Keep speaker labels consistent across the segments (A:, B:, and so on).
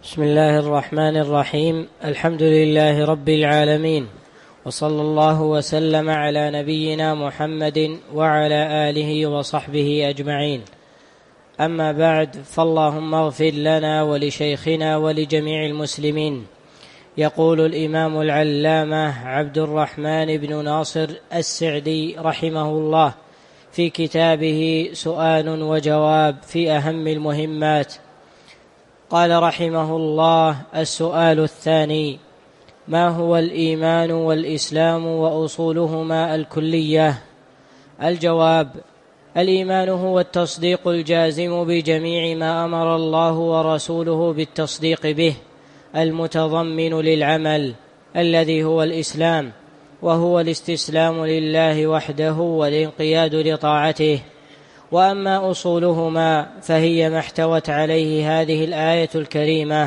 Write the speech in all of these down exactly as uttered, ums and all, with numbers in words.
A: بسم الله الرحمن الرحيم. الحمد لله رب العالمين، وصلى الله وسلم على نبينا محمد وعلى آله وصحبه أجمعين. أما بعد، فاللهم اغفر لنا ولشيخنا ولجميع المسلمين. يقول الإمام العلامة عبد الرحمن بن ناصر السعدي رحمه الله في كتابه سؤال وجواب في أهم المهمات، قال رحمه الله: السؤال الثاني: ما هو الإيمان والإسلام وأصولهما الكلية؟ الجواب: الإيمان هو التصديق الجازم بجميع ما أمر الله ورسوله بالتصديق به، المتضمن للعمل الذي هو الإسلام، وهو الاستسلام لله وحده والانقياد لطاعته. وأما أصولهما فهي ما احتوت عليه هذه الآية الكريمة: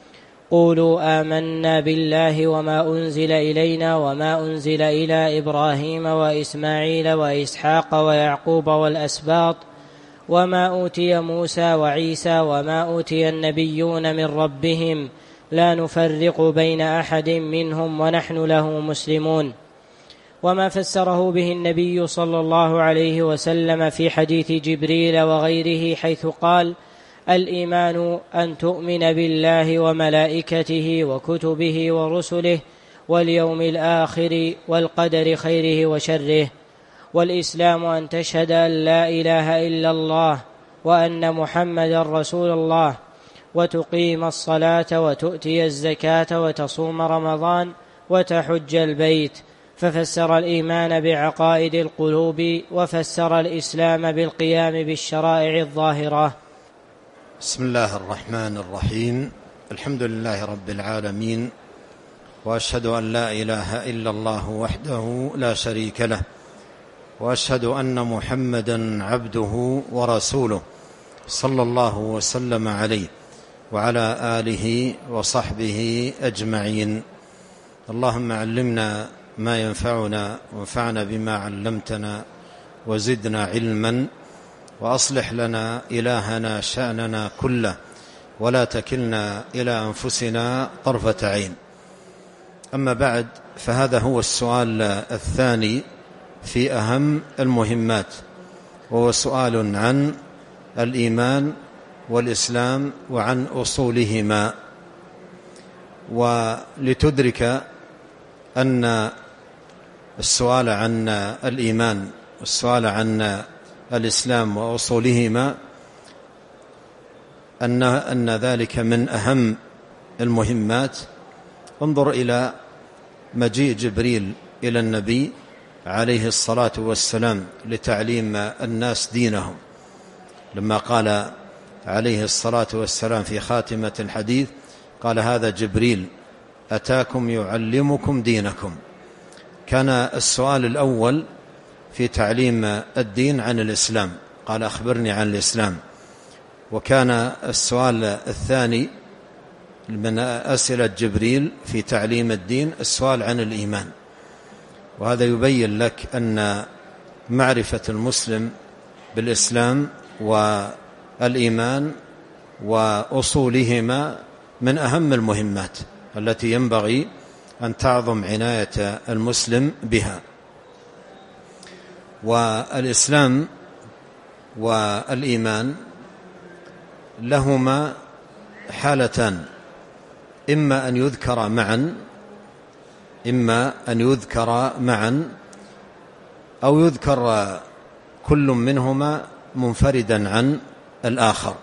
A: قولوا آمنا بالله وما أنزل إلينا وما أنزل إلى إبراهيم وإسماعيل وإسحاق ويعقوب والأسباط وما أوتي موسى وعيسى وما أوتي النبيون من ربهم لا نفرق بين أحد منهم ونحن له مسلمون. وما فسره به النبي صلى الله عليه وسلم في حديث جبريل وغيره، حيث قال: الإيمان أن تؤمن بالله وملائكته وكتبه ورسله واليوم الآخر والقدر خيره وشره. والإسلام أن تشهد أن لا إله إلا الله وأن محمدا رسول الله، وتقيم الصلاة وتؤتي الزكاة وتصوم رمضان وتحج البيت. ففسر الإيمان بعقائد القلوب، وفسر الإسلام بالقيام بالشرائع الظاهرة.
B: بسم الله الرحمن الرحيم. الحمد لله رب العالمين، وأشهد أن لا إله إلا الله وحده لا شريك له، وأشهد أن محمدا عبده ورسوله صلى الله وسلم عليه وعلى آله وصحبه أجمعين. اللهم علمنا ما ينفعنا وانفعنا بما علمتنا وزدنا علما، وأصلح لنا إلهنا شأننا كله، ولا تكلنا إلى أنفسنا طرفة عين. أما بعد، فهذا هو السؤال الثاني في أهم المهمات، وهو سؤال عن الإيمان والإسلام وعن أصولهما. ولتدرك أن السؤال عن الإيمان والسؤال عن الإسلام وأصولهما أن, أن ذلك من أهم المهمات. انظر إلى مجيء جبريل إلى النبي عليه الصلاة والسلام لتعليم الناس دينهم، لما قال عليه الصلاة والسلام في خاتمة الحديث: قال: هذا جبريل أتاكم يعلمكم دينكم. كان السؤال الأول في تعليم الدين عن الإسلام، قال: أخبرني عن الإسلام. وكان السؤال الثاني من أسئلة جبريل في تعليم الدين السؤال عن الإيمان. وهذا يبين لك أن معرفة المسلم بالإسلام والإيمان وأصولهما من أهم المهمات التي ينبغي أن تعظم عناية المسلم بها. والإسلام والإيمان لهما حالتان: إما أن يذكر معا إما أن يذكر معا أو يذكر كل منهما منفردا عن الآخر.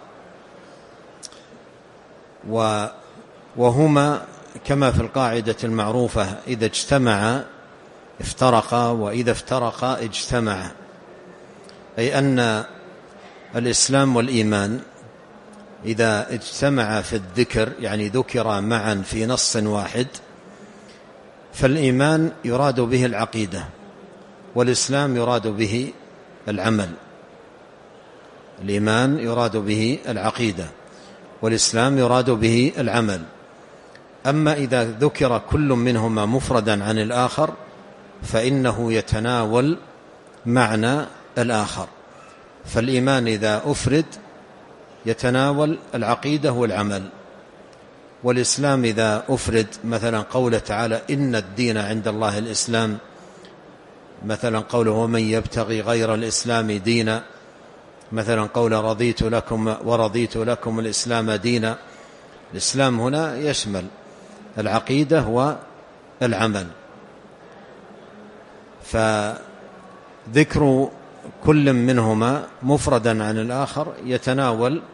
B: وهما كما في القاعدة المعروفة: إذا اجتمعا افترقا، وإذا افترقا اجتمعا. أي أن الإسلام والإيمان إذا اجتمعا في الذكر، يعني ذكرا معا في نص واحد، فالإيمان يراد به العقيدة، والإسلام يراد به العمل. الإيمان يراد به العقيدة، والإسلام يراد به العمل. أما إذا ذكر كل منهما مفردا عن الآخر فإنه يتناول معنى الآخر. فالإيمان إذا أفرد يتناول العقيدة والعمل، والإسلام إذا أفرد مثلا قوله تعالى إن الدين عند الله الإسلام، مثلا قوله ومن يبتغي غير الإسلام دينا، مثلا قول رضيت لكم ورضيت لكم الإسلام دينا. الإسلام هنا يشمل العقيدة والعمل، فذكر كل منهما مفردا عن الآخر يتناول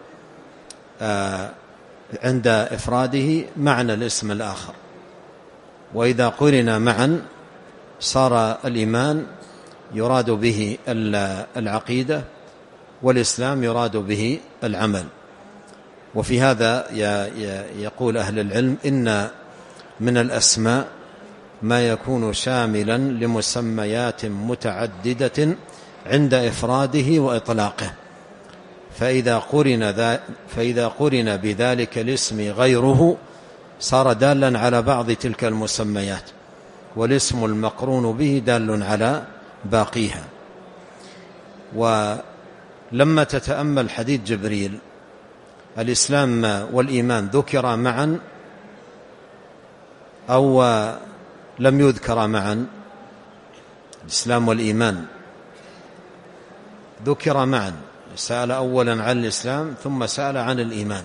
B: عند إفراده معنى الاسم الآخر، وإذا قرن معا صار الإيمان يراد به العقيدة والإسلام يراد به العمل. وفي هذا يقول أهل العلم إن من الأسماء ما يكون شاملا لمسميات متعددة عند إفراده وإطلاقه، فإذا قرن, فإذا قرن بذلك الاسم غيره صار دالا على بعض تلك المسميات، والاسم المقرون به دال على باقيها. ولما تتأمل حديث جبريل الإسلام والإيمان ذكر معا أو لم يذكر معا؟ الإسلام والإيمان ذكر معا، سأل أولا عن الإسلام ثم سأل عن الإيمان،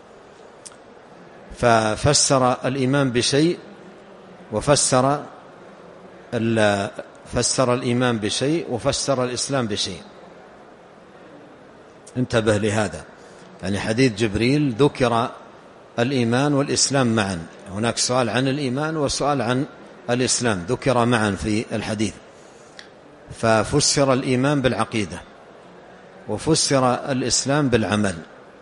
B: ففسر الإيمان بشيء وفسر فسر الإيمان بشيء وفسر الإسلام بشيء. انتبه لهذا، يعني حديث جبريل ذكر الإيمان والإسلام معا، هناك سؤال عن الإيمان وسؤال عن الإسلام ذكر معا في الحديث، ففسر الإيمان بالعقيدة وفسر الإسلام بالعمل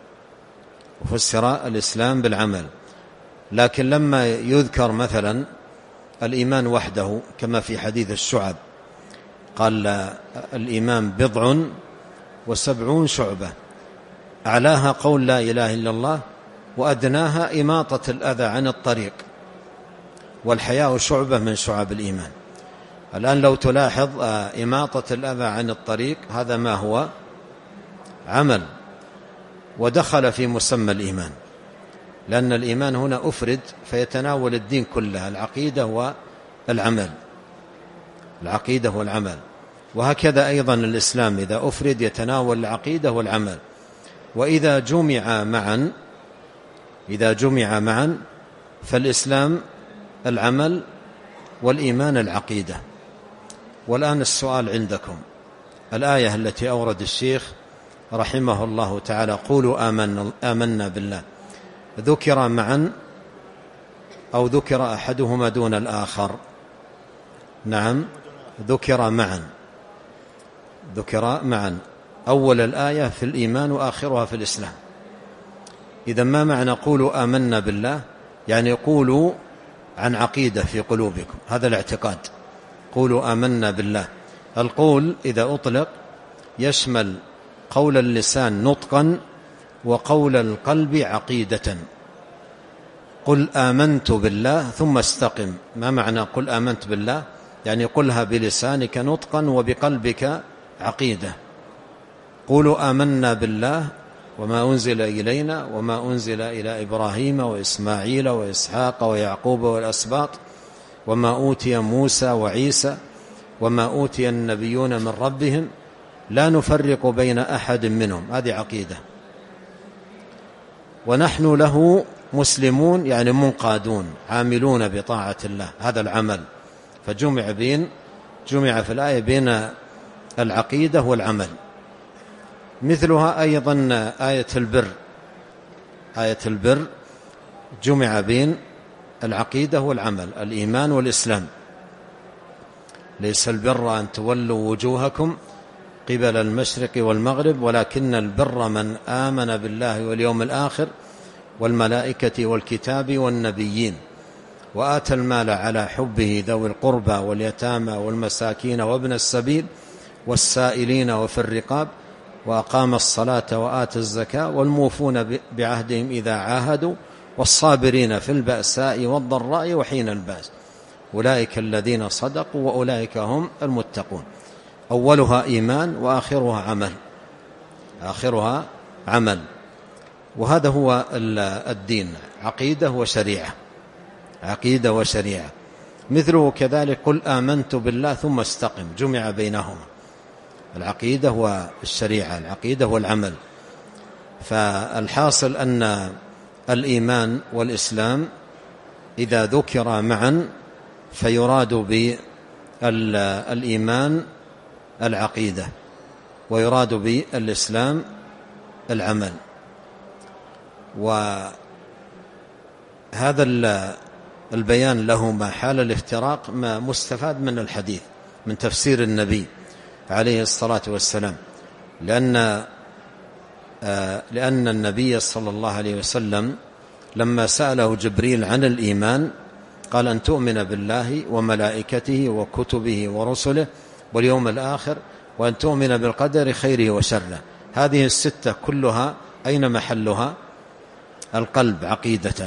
B: وفسر الإسلام بالعمل. لكن لما يذكر مثلا الإيمان وحده كما في حديث الشعب قال الإيمان بضع وسبعون شعبة، أعلاها قول لا إله إلا الله وأدناها إماطة الأذى عن الطريق، والحياء شعبة من شعب الإيمان. الآن لو تلاحظ إماطة الأذى عن الطريق هذا ما هو؟ عمل، ودخل في مسمى الإيمان، لأن الإيمان هنا أفرد فيتناول الدين كله، العقيدة والعمل، العقيدة والعمل. وهكذا أيضا الإسلام إذا أفرد يتناول العقيدة والعمل، وإذا جمع معا إذا جمع معا فالإسلام العمل والإيمان العقيدة. والآن السؤال عندكم، الآية التي أورد الشيخ رحمه الله تعالى قولوا آمنا, آمنا بالله، ذكر معا أو ذكر أحدهما دون الآخر؟ نعم، ذكر معا، ذكر معا، أول الآية في الإيمان وآخرها في الإسلام. إذا ما معنى قولوا آمنا بالله؟ يعني قولوا عن عقيدة في قلوبكم، هذا الاعتقاد، قولوا آمنا بالله. القول إذا أطلق يشمل قول اللسان نطقا وقول القلب عقيدة. قل آمنت بالله ثم استقم، ما معنى قل آمنت بالله؟ يعني قلها بلسانك نطقا وبقلبك عقيدة. قولوا آمنا بالله وما أنزل إلينا وما أنزل إلى إبراهيم وإسماعيل وإسحاق ويعقوب والأسباط وما أوتي موسى وعيسى وما أوتي النبيون من ربهم لا نفرق بين أحد منهم، هذه عقيدة. ونحن له مسلمون يعني منقادون عاملون بطاعة الله، هذا العمل. فجمع بين جمع في الآية بين العقيدة والعمل. مثلها أيضا آية البر، آية البر جمع بين العقيدة والعمل، الإيمان والإسلام. ليس البر أن تولوا وجوهكم قبل المشرق والمغرب ولكن البر من آمن بالله واليوم الآخر والملائكة والكتاب والنبيين وآتى المال على حبه ذوي القربى واليتامى والمساكين وابن السبيل والسائلين وفي الرقاب وأقام الصلاة وآتى الزكاة والموفون بعهدهم إذا عاهدوا والصابرين في البأساء والضراء وحين البأس أولئك الذين صدقوا وأولئك هم المتقون. أولها إيمان وآخرها عمل، آخرها عمل. وهذا هو الدين، عقيدة وشريعة، عقيدة وشريعة. مثله كذلك قل آمنت بالله ثم استقم، جمع بينهما، العقيدة والشريعة، العقيدة والعمل. فالحاصل أن الإيمان والإسلام إذا ذكر معا فيراد بالإيمان العقيدة، ويراد بالإسلام العمل. وهذا البيان له ما حال الافتراق ما مستفاد من الحديث، من تفسير النبي عليه الصلاة والسلام، لأن لأن النبي صلى الله عليه وسلم لما سأله جبريل عن الإيمان قال أن تؤمن بالله وملائكته وكتبه ورسله واليوم الآخر وأن تؤمن بالقدر خيره وشره. هذه الستة كلها أين محلها؟ القلب عقيدة.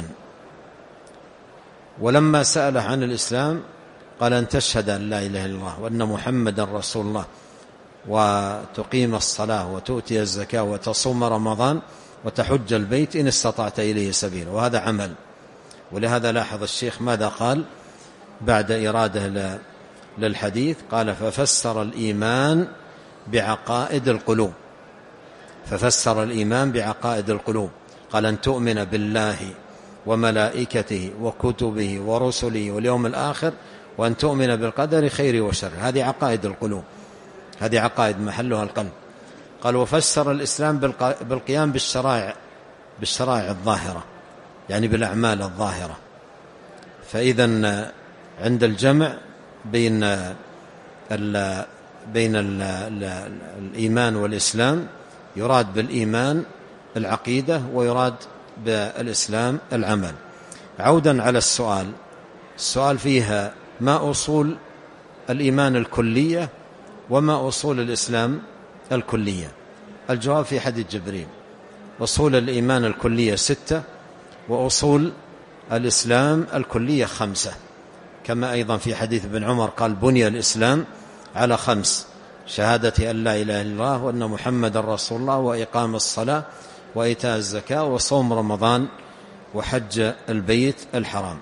B: ولما سأله عن الإسلام قال أن تشهد أن لا إله إلا الله وأن محمدا رسول الله وتقيم الصلاة وتؤتي الزكاة وتصوم رمضان وتحج البيت إن استطعت إليه سبيلا، وهذا عمل. ولهذا لاحظ الشيخ ماذا قال بعد إرادة للحديث؟ قال ففسر الإيمان بعقائد القلوب، ففسر الإيمان بعقائد القلوب، قال أن تؤمن بالله وملائكته وكتبه ورسله واليوم الآخر وأن تؤمن بالقدر خيره وشره. هذه عقائد القلوب، هذه عقائد محلها القلب. قال وفسر الإسلام بالقيام بالشرائع، بالشرائع الظاهرة، يعني بالأعمال الظاهرة. فإذا عند الجمع بين ال بين ال ال الإيمان والإسلام يراد بالإيمان العقيدة ويراد بالإسلام العمل. عودا على السؤال، السؤال فيها ما أصول الإيمان الكلية وما أصول الإسلام الكلية؟ الجواب في حديث جبريل أصول الإيمان الكلية ستة وأصول الإسلام الكلية خمسة، كما أيضا في حديث ابن عمر قال بني الإسلام على خمس: شهادة أن لا إله إلا الله وأن محمد رسول الله وإقام الصلاة وإيتاء الزكاة وصوم رمضان وحج البيت الحرام.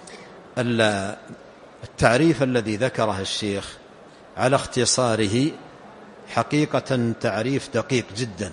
B: التعريف الذي ذكره الشيخ على اختصاره حقيقة تعريف دقيق جدا،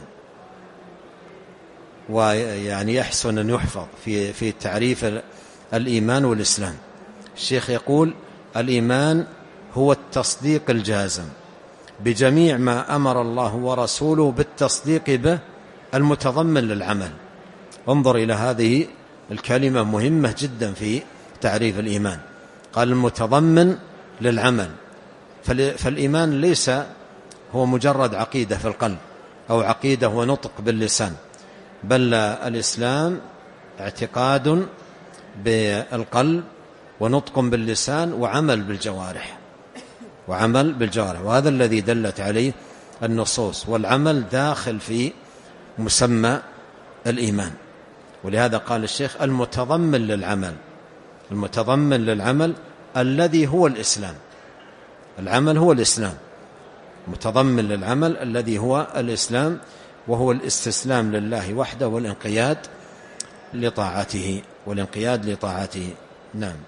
B: ويعني يحسن أن يحفظ في في تعريف الإيمان والإسلام. الشيخ يقول الإيمان هو التصديق الجازم بجميع ما أمر الله ورسوله بالتصديق به المتضمن للعمل. انظر إلى هذه الكلمة مهمة جدا في تعريف الإيمان، قال المتضمن للعمل. فالإيمان ليس هو مجرد عقيدة في القلب أو عقيدة ونطق باللسان، بل الإسلام اعتقاد بالقلب ونطق باللسان وعمل بالجوارح، وعمل بالجوارح، وهذا الذي دلت عليه النصوص. والعمل داخل في مسمى الإيمان، ولهذا قال الشيخ المتضمن للعمل، المتضمن للعمل الذي هو الإسلام. العمل هو الإسلام، متضمن للعمل الذي هو الإسلام، وهو الاستسلام لله وحده والانقياد لطاعته والانقياد لطاعته. نعم.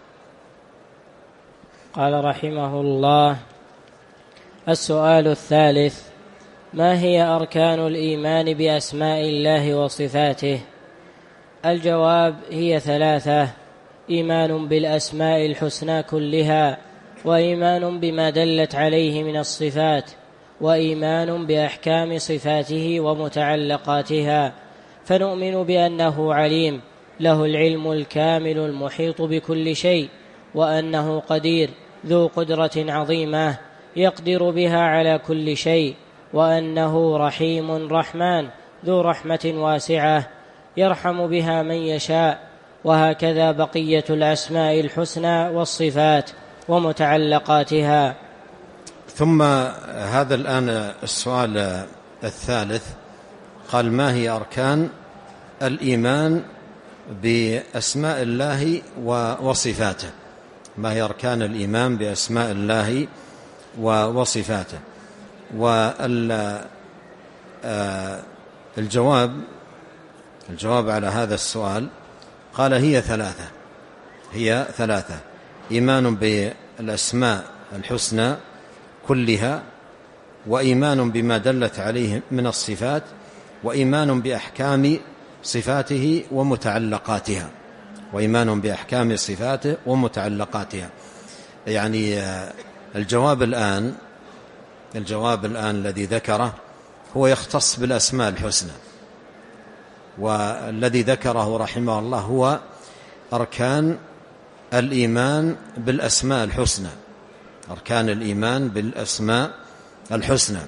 A: قال رحمه الله: السؤال الثالث: ما هي أركان الإيمان بأسماء الله وصفاته؟ الجواب: هي ثلاثة: إيمان بالأسماء الحسنى كلها، وإيمان بما دلت عليه من الصفات، وإيمان بأحكام صفاته ومتعلقاتها. فنؤمن بأنه عليم له العلم الكامل المحيط بكل شيء، وأنه قدير ذو قدرة عظيمة يقدر بها على كل شيء، وأنه رحيم رحمن ذو رحمة واسعة يرحم بها من يشاء. وهكذا بقية الأسماء الحسنى والصفات ومتعلقاتها.
B: ثم هذا الآن السؤال الثالث، قال ما هي أركان الإيمان بأسماء الله وصفاته؟ ما هي أركان الإيمان بأسماء الله وصفاته؟ والجواب الجواب على هذا السؤال قال هي ثلاثة هي ثلاثة إيمان بالأسماء الحسنى كلها، وإيمان بما دلت عليه من الصفات، وإيمان بأحكام صفاته ومتعلقاتها وإيمان بأحكام صفاته ومتعلقاتها. يعني الجواب الآن الجواب الآن الذي ذكره هو يختص بالأسماء الحسنى، والذي ذكره رحمه الله هو أركان الإيمان بالأسماء الحسنى أركان الإيمان بالأسماء الحسنى.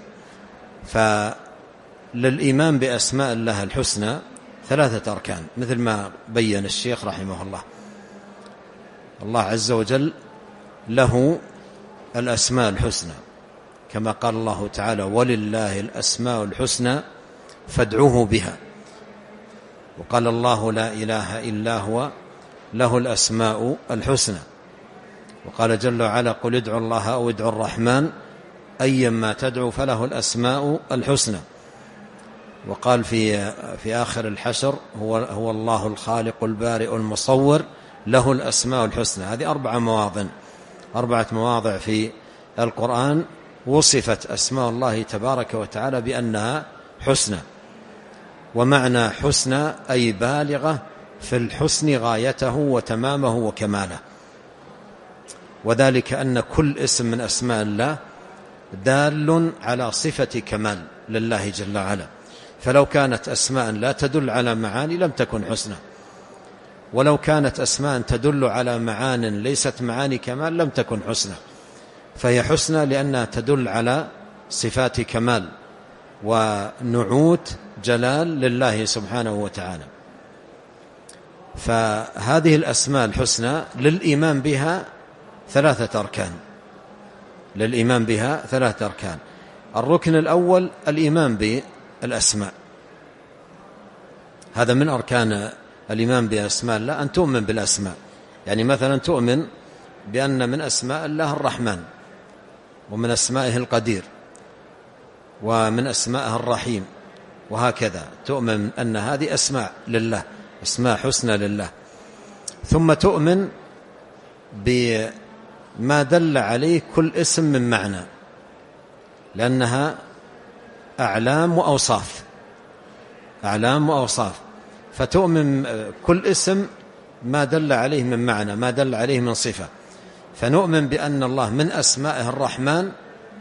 B: فللإيمان بأسماء الله الحسنى ثلاثة أركان مثل ما بين الشيخ رحمه الله. الله عز وجل له الأسماء الحسنى كما قال الله تعالى ولله الأسماء الحسنى فادعوه بها، وقال الله لا إله إلا هو له الأسماء الحسنى، وقال جل وعلا قل ادعوا الله أو ادعوا الرحمن أيما تدعو فله الأسماء الحسنى، وقال في في آخر الحشر هو هو الله الخالق البارئ المصور له الأسماء الحسنى. هذه أربع مواضع أربعة مواضع في القرآن وصفت أسماء الله تبارك وتعالى بأنها حسنى، ومعنى حسنى أي بالغة في الحسن غايته وتمامه وكماله، وذلك أن كل اسم من أسماء الله دال على صفة كمال لله جل وعلا، فلو كانت أسماء لا تدل على معاني لم تكن حسنى، ولو كانت أسماء تدل على معان ليست معاني كمال لم تكن حسنى، فهي حسنى لأنها تدل على صفات كمال ونعوت جلال لله سبحانه وتعالى. فهذه الأسماء الحسنى للإيمان بها ثلاثة أركان للإيمان بها ثلاثة أركان. الركن الأول الإيمان بالأسماء، هذا من أركان الإيمان بأسماء الله أن تؤمن بالأسماء. يعني مثلا تؤمن بأن من أسماء الله الرحمن، ومن أسمائه القدير، ومن أسمائه الرحيم، وهكذا تؤمن أن هذه أسماء لله أسماء حسنى لله. ثم تؤمن بما دل عليه كل اسم من معنى، لأنها أعلام وأوصاف أعلام وأوصاف فتؤمن كل اسم ما دل عليه من معنى ما دل عليه من صفة. فنؤمن بأن الله من أسمائه الرحمن،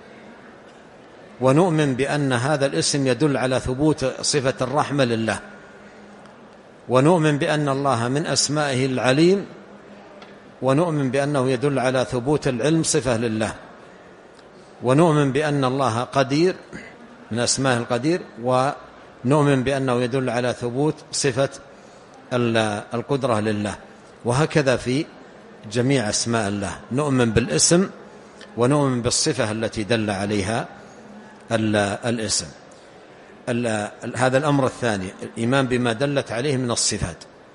B: ونؤمن بأن هذا الاسم يدل على ثبوت صفة الرحمة لله، ونؤمن بأن الله من أسمائه العليم، ونؤمن بأنه يدل على ثبوت العلم صفة لله، ونؤمن بأن الله قدير من أسمائه القدير، ونؤمن بأنه يدل على ثبوت صفة القدرة لله، وهكذا في جميع أسماء الله نؤمن بالاسم ونؤمن بالصفة التي دل عليها الاسم. هذا الأمر الثاني الإيمان بما دلت عليه من الصفات،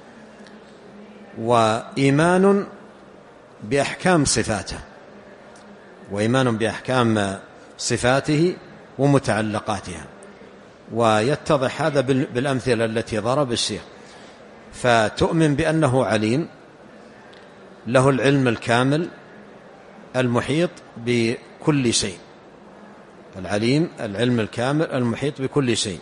B: وإيمان بأحكام صفاته وإيمان بأحكام صفاته ومتعلقاتها، ويتضح هذا بالأمثلة التي ضرب الشيخ. فتؤمن بأنه عليم له العلم الكامل المحيط بكل شيء، العليم العلم الكامل المحيط بكل شيء،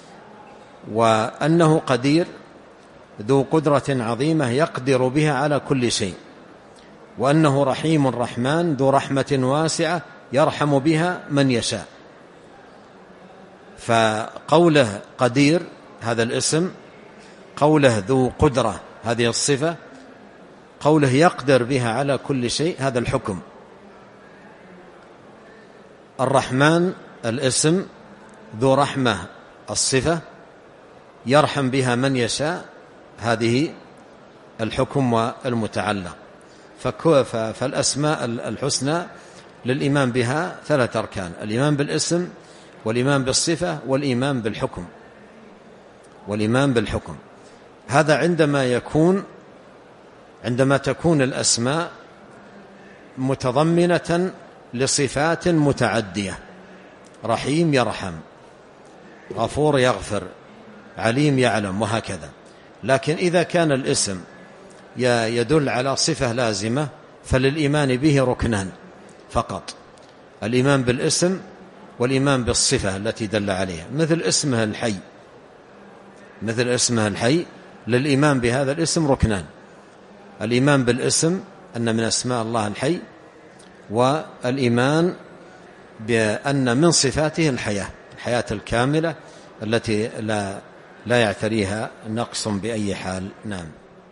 B: وأنه قدير ذو قدرة عظيمة يقدر بها على كل شيء، وأنه رحيم رحمن ذو رحمة واسعة يرحم بها من يشاء. فقوله قدير هذا الاسم، قوله ذو قدرة هذه الصفة، قوله يقدر بها على كل شيء هذا الحكم. الرحمن الاسم، ذو رحمة الصفة، يرحم بها من يشاء هذه الحكم والمتعلق. فالأسماء الحسنى للإيمان بها ثلاث أركان: الإيمان بالاسم، والإيمان بالصفة، والإيمان بالحكم والإيمان بالحكم. هذا عندما يكون عندما تكون الأسماء متضمنة لصفات متعدية: رحيم يرحم، غفور يغفر، عليم يعلم وهكذا. لكن إذا كان الاسم يدل على صفة لازمة فللإيمان به ركنان فقط: الإيمان بالاسم والإيمان بالصفة التي دل عليها. مثل اسمه الحي، مثل اسمه الحي للإيمان بهذا الاسم ركنان: الإيمان بالاسم أن من أسماء الله الحي، والإيمان بأن من صفاته الحياة، الحياة الكاملة التي لا لا يعتريها نقص بأي حال. نعم.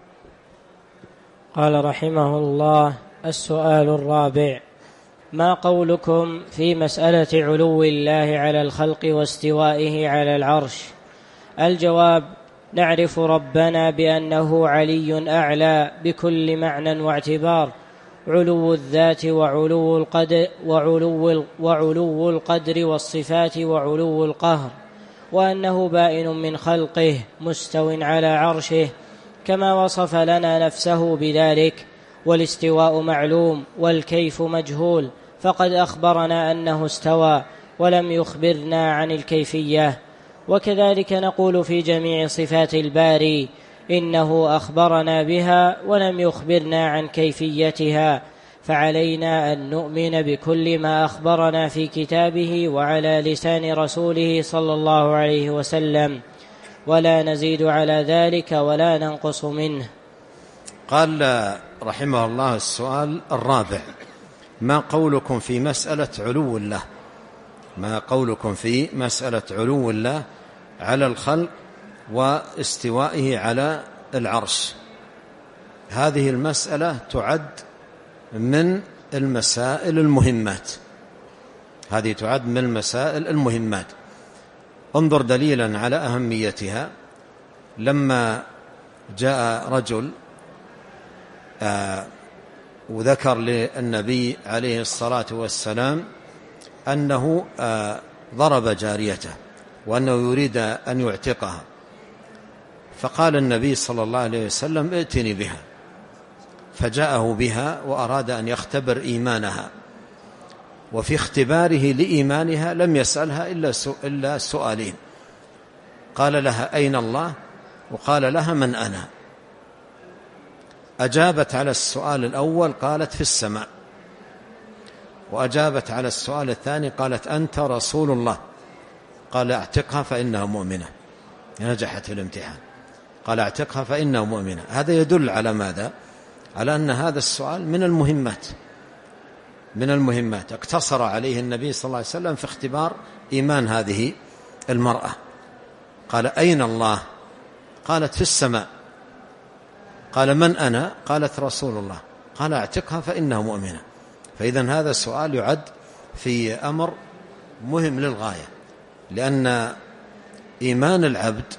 A: قال رحمه الله: السؤال الرابع: ما قولكم في مسألة علو الله على الخلق واستوائه على العرش؟ الجواب: نعرف ربنا بأنه علي أعلى بكل معنى واعتبار، علو الذات وعلو القدر وعلو وعلو القدر والصفات وعلو القهر، وأنه بائن من خلقه مستو على عرشه كما وصف لنا نفسه بذلك، والاستواء معلوم والكيف مجهول، فقد أخبرنا أنه استوى ولم يخبرنا عن الكيفية. وكذلك نقول في جميع صفات الباري: إنه أخبرنا بها ولم يخبرنا عن كيفيتها، فعلينا أن نؤمن بكل ما أخبرنا في كتابه وعلى لسان رسوله صلى الله عليه وسلم، ولا نزيد على ذلك ولا ننقص منه.
B: قال رحمه الله: السؤال الرابع: ما قولكم في مسألة علو الله؟ ما قولكم في مسألة علو الله على الخلق واستوائه على العرش؟ هذه المسألة تعد من المسائل المهمات، هذه تعد من المسائل المهمات. انظر دليلا على أهميتها. لما جاء رجل آه وذكر للنبي عليه الصلاة والسلام أنه آه ضرب جاريته وأنه يريد أن يعتقها، فقال النبي صلى الله عليه وسلم: ائتني بها. فجاءه بها وأراد أن يختبر إيمانها، وفي اختباره لإيمانها لم يسألها إلا سؤالين: قال لها: أين الله؟ وقال لها: من أنا؟ أجابت على السؤال الأول قالت: في السماء. وأجابت على السؤال الثاني قالت: أنت رسول الله. قال: اعتقها فإنها مؤمنة. نجحت في الامتحان. قال: اعتقها فإنها مؤمنة. هذا يدل على ماذا؟ على أن هذا السؤال من المهمات، من المهمات اقتصر عليه النبي صلى الله عليه وسلم في اختبار إيمان هذه المرأة. قال: أين الله؟ قالت: في السماء. قال: من أنا؟ قالت: رسول الله. قال: اعتقها فإنها مؤمنة. فإذن هذا السؤال يعد في أمر مهم للغاية، لأن إيمان العبد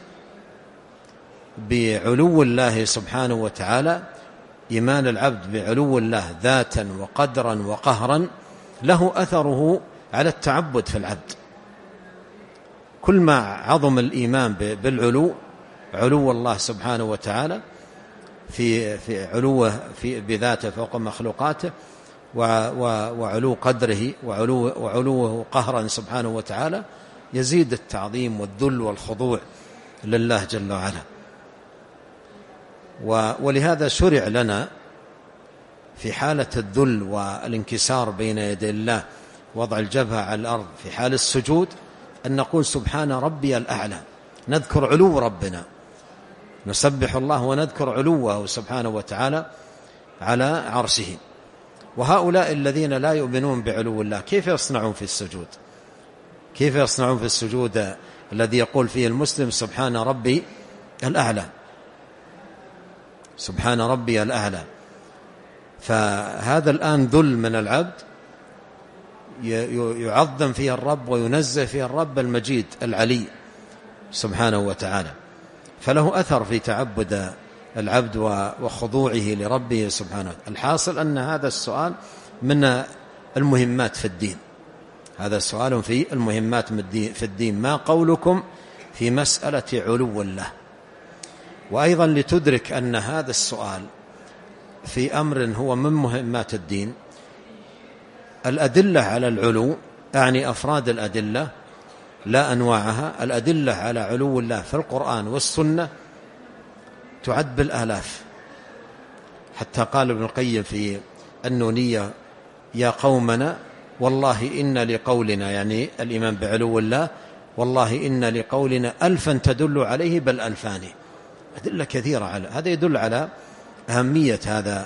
B: بعلو الله سبحانه وتعالى، إيمان العبد بعلو الله ذاتا وقدرا وقهرا، له أثره على التعبد في العبد. كل ما عظم الإيمان بالعلو، علو الله سبحانه وتعالى في في علوه في بذاته فوق مخلوقاته، وعلو قدره وعلو وعلوه قهرا سبحانه وتعالى، يزيد التعظيم والذل والخضوع لله جل وعلا. ولهذا شرع لنا في حالة الذل والانكسار بين يدي الله، وضع الجبهة على الأرض في حال السجود، أن نقول: سبحان ربي الأعلى، نذكر علو ربنا، نسبح الله ونذكر علوه سبحانه وتعالى على عرشه. وهؤلاء الذين لا يؤمنون بعلو الله كيف يصنعون في السجود؟ كيف يصنعون في السجود الذي يقول فيه المسلم: سبحان ربي الأعلى، سبحان ربي الأعلى؟ فهذا الآن ذل من العبد يعظم فيه الرب وينزه فيه الرب المجيد العلي سبحانه وتعالى، فله أثر في تعبد العبد وخضوعه لربه سبحانه. الحاصل أن هذا السؤال من المهمات في الدين، هذا السؤال في المهمات في الدين: ما قولكم في مسألة علو الله؟ وأيضا لتدرك أن هذا السؤال في أمر هو من مهمات الدين، الأدلة على العلو، أعني أفراد الأدلة، لا أنواعها. الأدلة على علو الله في القرآن والسنة تعد بالآلاف، حتى قال ابن القيم في النونية: يا قومنا والله إن لقولنا، يعني الإيمان بعلو الله، والله إن لقولنا ألفا تدل عليه بل ألفان. أدلة كثيرة على هذا، يدل على أهمية هذا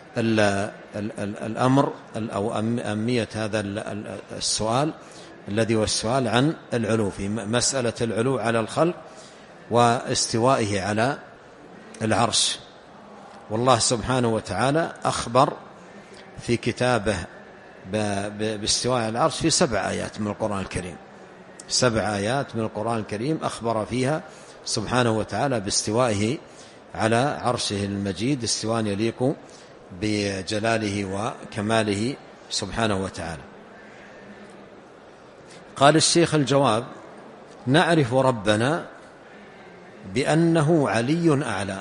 B: الأمر أو أهمية هذا السؤال الذي هو السؤال عن العلو، في مسألة العلو على الخلق واستوائه على العرش. والله سبحانه وتعالى أخبر في كتابه باستواء على العرش في سبع آيات من القرآن الكريم، سبع آيات من القرآن الكريم أخبر فيها سبحانه وتعالى باستوائه على عرشه المجيد، استواء يليق بجلاله وكماله سبحانه وتعالى. قال الشيخ: الجواب: نعرف ربنا بأنه علي أعلى.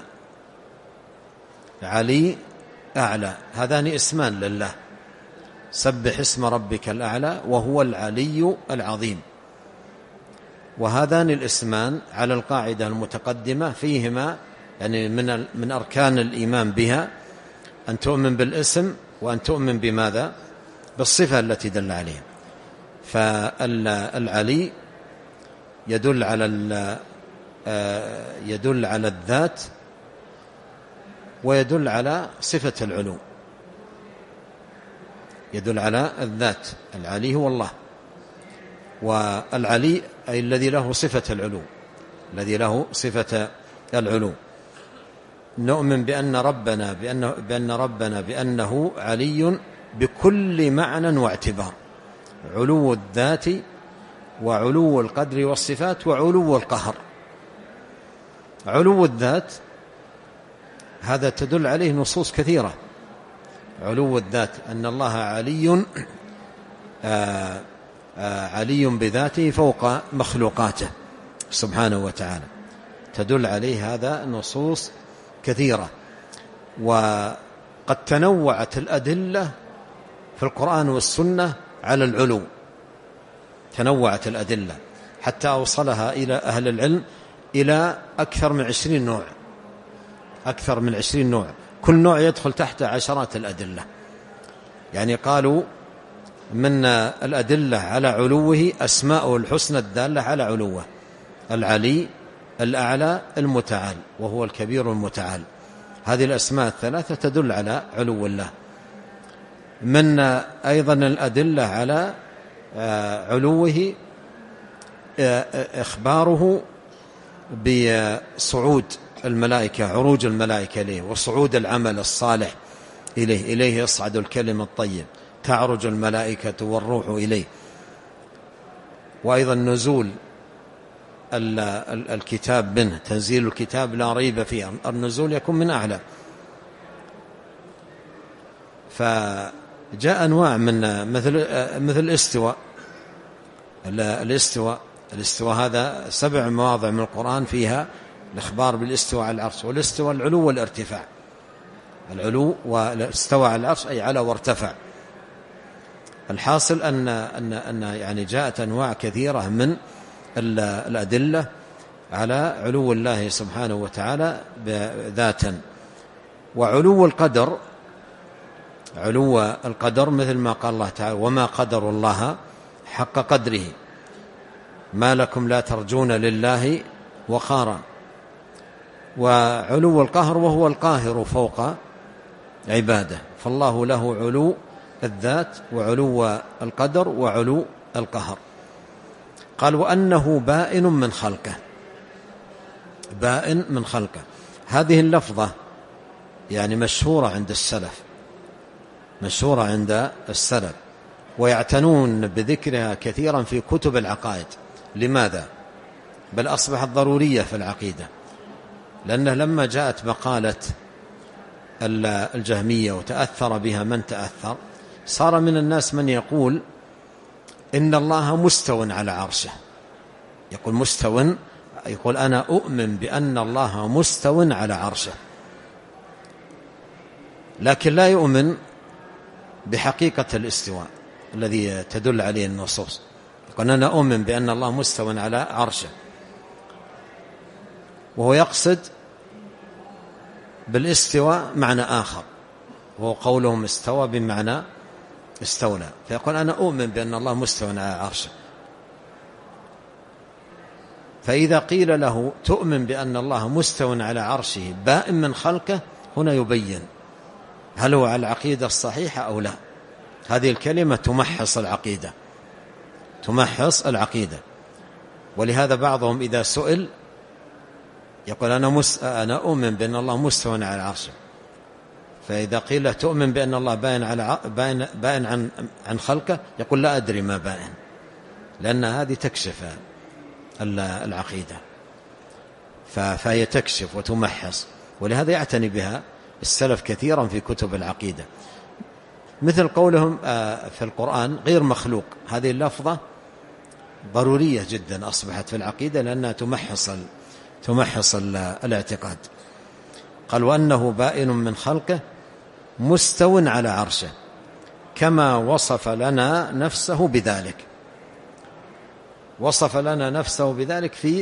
B: علي أعلى، هذان اسمان لله: سبح اسم ربك الأعلى وهو العلي العظيم. وهذان الاسمان على القاعدة المتقدمة فيهما يعني من من أركان الإيمان بها أن تؤمن بالاسم وأن تؤمن بماذا؟ بالصفة التي دل عليها. فالعلي يدل على يدل على الذات ويدل على صفة العلو، يدل على الذات. العلي هو الله، والعلي أي الذي له صفة العلو، الذي له صفة العلو. نؤمن بأن ربنا بأنه, بأن ربنا بأنه علي بكل معنى واعتبار: علو الذات وعلو القدر والصفات وعلو القهر. علو الذات هذا تدل عليه نصوص كثيرة. علو الذات أن الله علي آآ آآ علي بذاته فوق مخلوقاته سبحانه وتعالى، تدل عليه هذا نصوص كثيرة. وقد تنوعت الأدلة في القرآن والسنة على العلو، تنوعت الأدلة حتى أوصلها إلى أهل العلم إلى أكثر من عشرين نوع، أكثر من عشرين نوع، كل نوع يدخل تحت عشرات الأدلة. يعني قالوا من الأدلة على علوه أسماءه الحسنى الدالة على علوه: العلي، الأعلى، المتعال، وهو الكبير المتعال. هذه الأسماء الثلاثة تدل على علو الله. من أيضا الأدلة على علوه إخباره بصعود الملائكة، عروج الملائكة إليه، وصعود العمل الصالح إليه، إليه يصعد الكلم الطيب، تعرج الملائكة والروح إليه. وأيضا نزول الكتاب منه، تنزيل الكتاب لا ريب فيه، النزول يكون من أعلى. فجاء أنواع من مثل مثل الاستواء. الاستواء الاستواء هذا سبع مواضع من القرآن فيها الإخبار بالاستواء على العرش. والاستواء العلو والارتفاع، العلو والاستوى على العرش أي على وارتفع. الحاصل أن أن أن يعني جاءت أنواع كثيرة من الأدلة على علو الله سبحانه وتعالى ذاتا. وعلو القدر، علو القدر مثل ما قال الله تعالى: وما قدر الله حق قدره ما لكم لا ترجون لله وقارا. وعلو القهر وهو القاهر فوق عباده، فالله له علو الذات وعلو القدر وعلو القهر. قال: وأنه بائن من خلقه، بائن من خلقه. هذه اللفظة يعني مشهورة عند السلف، مشهورة عند السلف، ويعتنون بذكرها كثيرا في كتب العقائد. لماذا؟ بل أصبحت ضرورية في العقيدة، لأنه لما جاءت مقالة الجهمية وتأثر بها من تأثر، صار من الناس من يقول إن الله مستو على عرشه، يقول مستو، يقول أنا أؤمن بأن الله مستو على عرشه، لكن لا يؤمن بحقيقة الاستواء الذي تدل عليه النصوص. يقول أنا أؤمن بأن الله مستوى على عرشه، وهو يقصد بالاستواء معنى آخر، وهو قولهم استوى بمعنى استولى، فيقول أنا أؤمن بأن الله مستوى على عرشه. فإذا قيل له تؤمن بأن الله مستوى على عرشه بائن من خلقه، هنا يبين هل هو على العقيدة الصحيحة أو لا. هذه الكلمة تمحص العقيدة، تمحص العقيدة. ولهذا بعضهم إذا سئل يقول أنا, مس... أنا أؤمن بأن الله مستوى على عرشه، فإذا قيل تؤمن بأن الله باين, على باين... باين عن... عن خلقه، يقول لا أدري ما باين، لأن هذه تكشف العقيدة، فهي تكشف وتمحص. ولهذا يعتني بها السلف كثيرا في كتب العقيدة، مثل قولهم في القرآن غير مخلوق. هذه اللفظة ضرورية جدا أصبحت في العقيدة، لأنها تمحص تمحص الاعتقاد. قال وأنه بائن من خلقه مستو على عرشه كما وصف لنا نفسه بذلك. وصف لنا نفسه بذلك في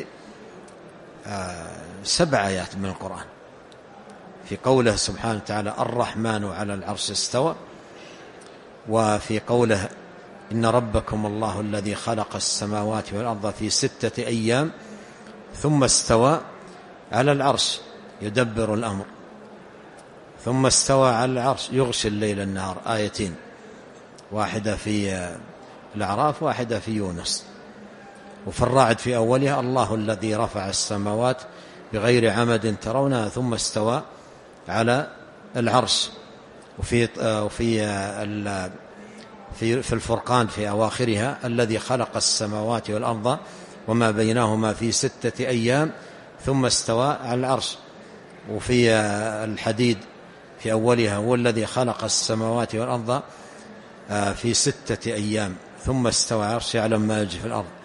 B: سبع آيات من القرآن، في قوله سبحانه وتعالى الرحمن على العرش استوى، وفي قوله إن ربكم الله الذي خلق السماوات والأرض في ستة أيام ثم استوى على العرش يدبر الأمر، ثم استوى على العرش يغشي الليل النهار. آيتين، واحدة في الأعراف واحدة في يونس. وفي الراعد في أولها الله الذي رفع السماوات بغير عمد ترونها ثم استوى على العرش. وفي وفي في في الفرقان في أواخرها الذي خلق السماوات والأرض وما بينهما في ستة أيام ثم استوى على العرش. وفي الحديد في أولها هو الذي خلق السماوات والأرض في ستة أيام ثم استوى على العرش يعلم ما يجري في الأرض.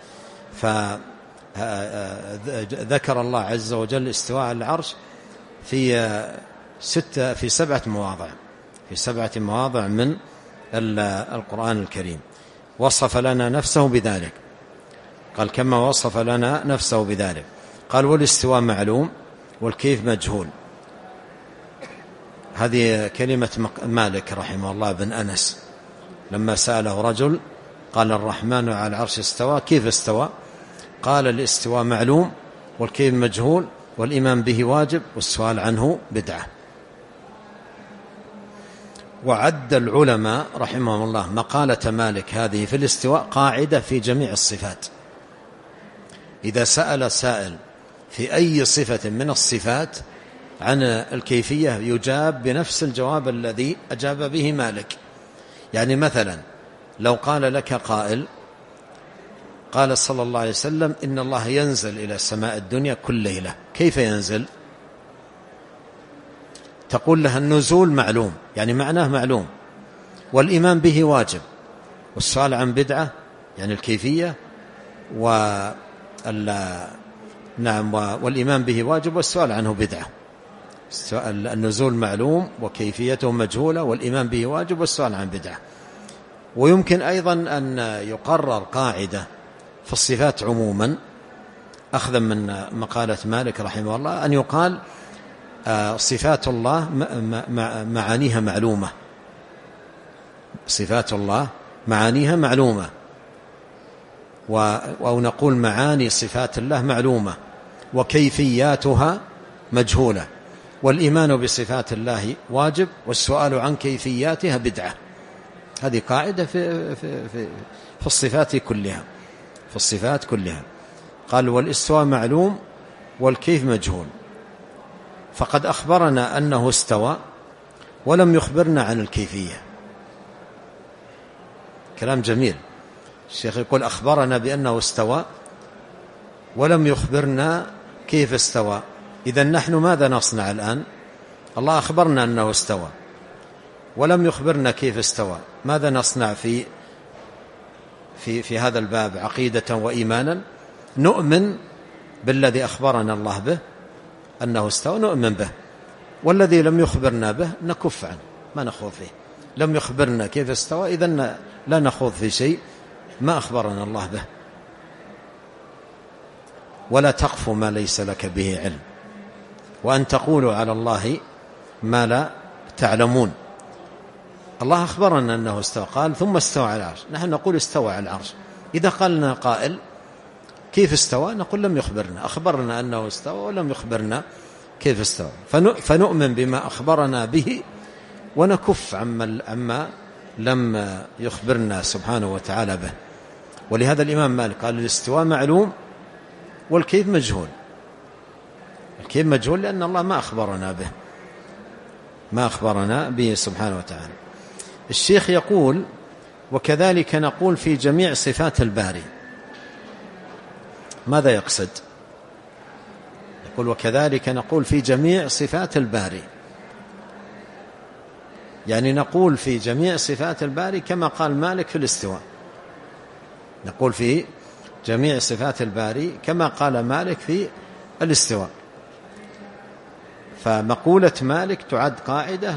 B: فذكر الله عز وجل استواء على العرش في ستة في سبعة مواضع في سبعة مواضع من القرآن الكريم. وصف لنا نفسه بذلك، قال كما وصف لنا نفسه بذلك. قال والاستواء معلوم والكيف مجهول. هذه كلمة مالك رحمه الله بن أنس لما سأله رجل قال الرحمن على العرش استوى، كيف استوى؟ قال الاستواء معلوم والكيف مجهول والإيمان به واجب والسؤال عنه بدعة. وعد العلماء رحمهم الله مقالة مالك هذه في الاستواء قاعدة في جميع الصفات. إذا سأل سائل في أي صفة من الصفات عن الكيفية يجاب بنفس الجواب الذي أجاب به مالك. يعني مثلا لو قال لك قائل قال صلى الله عليه وسلم إن الله ينزل إلى السماء الدنيا كل ليلة، كيف ينزل؟ تقول له النزول معلوم، يعني معناه معلوم، والإيمان به واجب، والسؤال عن بدعة يعني الكيفية وال نعم والإيمان به واجب والسؤال عنه بدعة. النزول معلوم وكيفيته مجهولة والإيمان به واجب والسؤال عن بدعة. ويمكن أيضا أن يقرر قاعدة في الصفات عموما أخذا من مقالة مالك رحمه الله، أن يقال صفات الله معانيها معلومة، صفات الله معانيها معلومة، أو نقول معاني صفات الله معلومة وكيفياتها مجهولة، والإيمان بصفات الله واجب والسؤال عن كيفياتها بدعة. هذه قاعدة في, في, في, في الصفات كلها في الصفات كلها. قال والاستواء معلوم والكيف مجهول، فقد أخبرنا أنه استوى ولم يخبرنا عن الكيفية. كلام جميل. الشيخ يقول أخبرنا بأنه استوى ولم يخبرنا كيف استوى. إذن نحن ماذا نصنع الآن؟ الله أخبرنا أنه استوى ولم يخبرنا كيف استوى، ماذا نصنع في في في هذا الباب عقيدة وإيمانا؟ نؤمن بالذي أخبرنا الله به أنه استوى، نؤمن به، والذي لم يخبرنا به نكف عنه ما نخوض فيه. لم يخبرنا كيف استوى إذن لا نخوض في شيء ما أخبرنا الله به ولا تقف ما ليس لك به علم، وأن تقولوا على الله ما لا تعلمون. الله أخبرنا أنه استوى، قال ثم استوى على العرش، نحن نقول استوى على العرش. إذا قال لنا قائل كيف استوى، نقول لم يخبرنا، أخبرنا أنه استوى ولم يخبرنا كيف استوى، فنؤمن بما أخبرنا به ونكف عما, عما لم يخبرنا سبحانه وتعالى به. ولهذا الإمام مالك قال الاستواء معلوم والكيف مجهول. الكيف مجهول لأن الله ما أخبرنا به ما أخبرنا به سبحانه وتعالى. الشيخ يقول وكذلك نقول في جميع صفات الباري. ماذا يقصد؟ يقول وكذلك نقول في جميع صفات الباري، يعني نقول في جميع صفات الباري كما قال مالك في الاستواء، نقول في جميع صفات الباري كما قال مالك في الاستواء. فمقولة مالك تعد قاعدة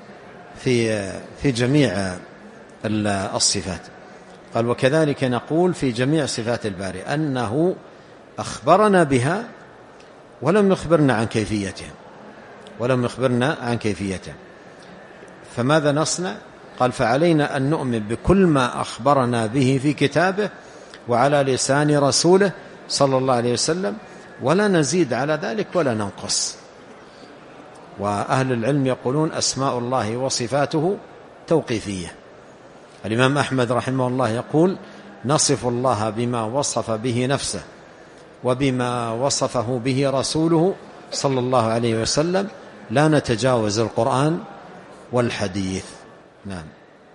B: في في جميع الصفات. قال وكذلك نقول في جميع صفات الباري أنه أخبرنا بها ولم يخبرنا عن كيفيتها ولم يخبرنا عن كيفيتها فماذا نصنع؟ قال فعلينا أن نؤمن بكل ما أخبرنا به في كتابه وعلى لسان رسوله صلى الله عليه وسلم، ولا نزيد على ذلك ولا ننقص. وأهل العلم يقولون أسماء الله وصفاته توقيفية. الإمام أحمد رحمه الله يقول نصف الله بما وصف به نفسه وبما وصفه به رسوله صلى الله عليه وسلم، لا نتجاوز القرآن والحديث. نعم.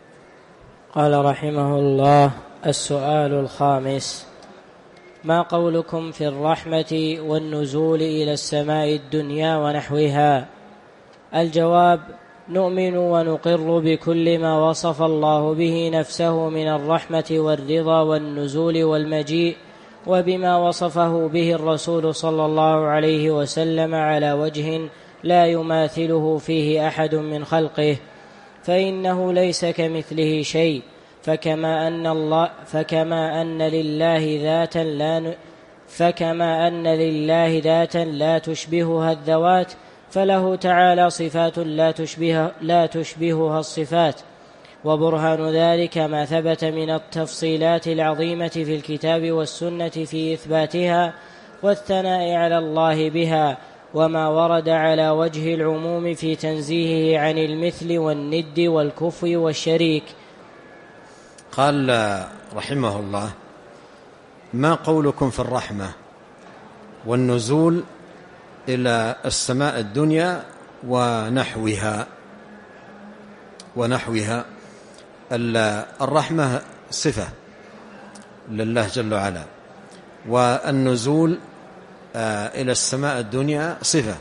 A: قال رحمه الله: السؤال الخامس: ما قولكم في الرحمة والنزول إلى السماء الدنيا ونحوها؟ الجواب: نؤمن ونقر بكل ما وصف الله به نفسه من الرحمة والرضا والنزول والمجيء، وبما وصفه به الرسول صلى الله عليه وسلم على وجه لا يماثله فيه أحد من خلقه، فإنه ليس كمثله شيء. فكما أن الله فكما أن لله ذاتا لا فكما أن لله ذاتا لا تشبهها الذوات، فله تعالى صفات لا تشبه لا تشبهها الصفات. وبرهان ذلك ما ثبت من التفصيلات العظيمة في الكتاب والسنة في إثباتها والثناء على الله بها، وما ورد على وجه العموم في تنزيهه عن المثل والند والكفء والشريك.
B: قال رحمه الله: ما قولكم في الرحمة والنزول إلى السماء الدنيا ونحوها ونحوها الرحمة صفة لله جل وعلا، والنزول إلى السماء الدنيا صفة،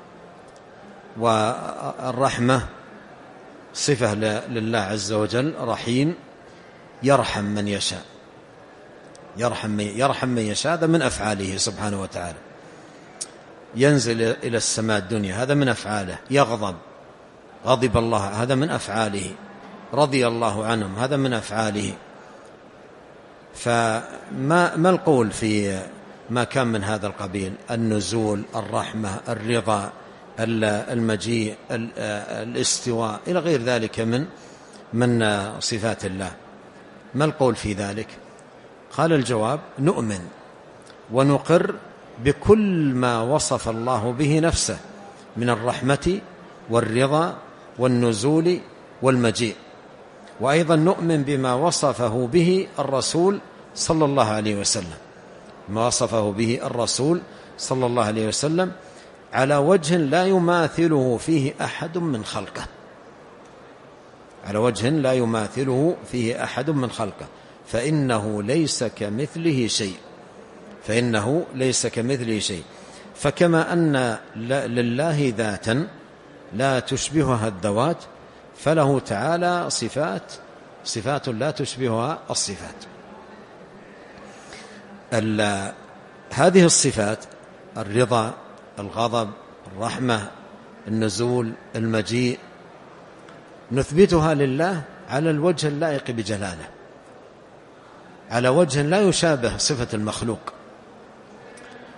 B: والرحمة صفة لله عز وجل، رحيم يرحم من يشاء يرحم من, يرحم من يشاء، هذا من أفعاله سبحانه وتعالى. ينزل إلى السماء الدنيا هذا من أفعاله، يغضب غضب الله هذا من أفعاله، رضي الله عنهم هذا من أفعاله. فما ما القول في ما كان من هذا القبيل؟ النزول، الرحمة، الرضا، المجيء، الاستواء إلى غير ذلك من من صفات الله، ما القول في ذلك؟ قال الجواب: نؤمن ونقر بكل ما وصف الله به نفسه من الرحمة والرضا والنزول والمجيء، وأيضا نؤمن بما وصفه به الرسول صلى الله عليه وسلم ما وصفه به الرسول صلى الله عليه وسلم على وجه لا يماثله فيه أحد من خلقه على وجه لا يماثله فيه أحد من خلقه فإنه ليس كمثله شيء فإنه ليس كمثله شيء فكما أن لله ذاتا لا تشبهها الذوات، فله تعالى صفات صفات لا تشبهها الصفات. هذه الصفات الرضا، الغضب، الرحمة، النزول، المجيء، نثبتها لله على الوجه اللائق